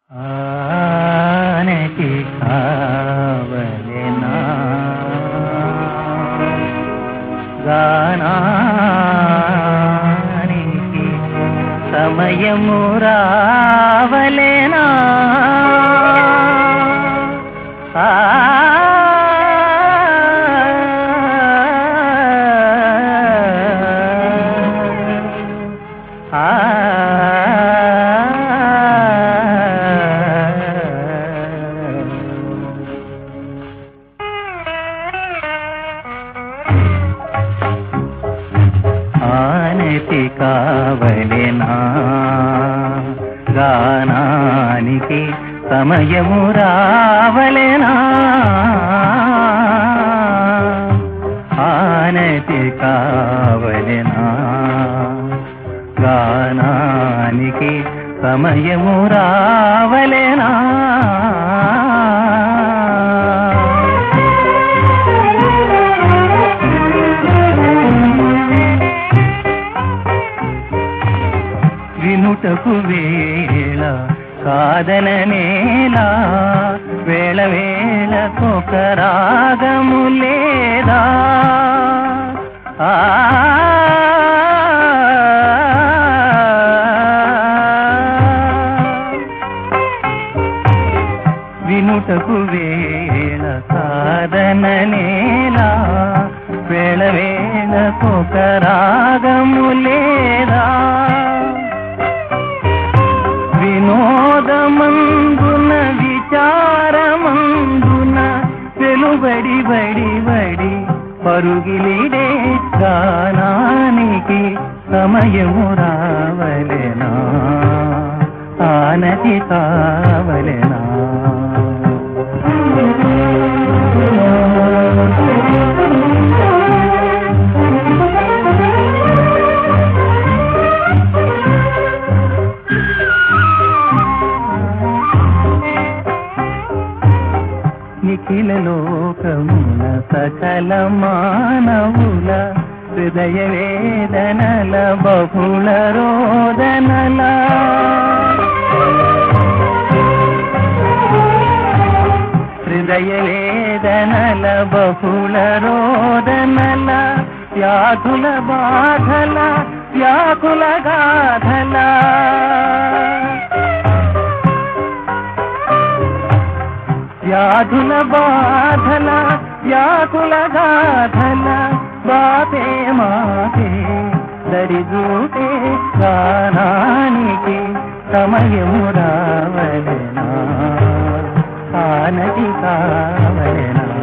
ఆనతి కావలెనా గానానికి సమయము రావలెనా ఆనతి కావలెనా గానానికి సమయము రావలెనా ఆనతి కావలెనా గానానికి సమయము రావలెనా వినుటకు వేళ కాదననేలా వేళ వేళకొక రాగము లేదా వినుటకు వేళ కాదననేలా వేళ వేళకొక రాగము లేదా వినోదమందున విచారమందున వెలుబడి బడి బడి పరుగిలిడే గానానికి సమయము రావలెనా ఆనతి కావలెనా నిఖిల లోకమున సకల మానవుల హృదయ వేదనల బహుళ రోదనల హృదయ వేదనల బహుళ రోదనల వ్యాధుల బాధల వ్యాకుల గాథల వ్యాధుల బాధల వ్యాకుల గాథల బాపే మాపే దరిజూటే గానానికి సమయము రావలెనా ఆనతి కావలెనా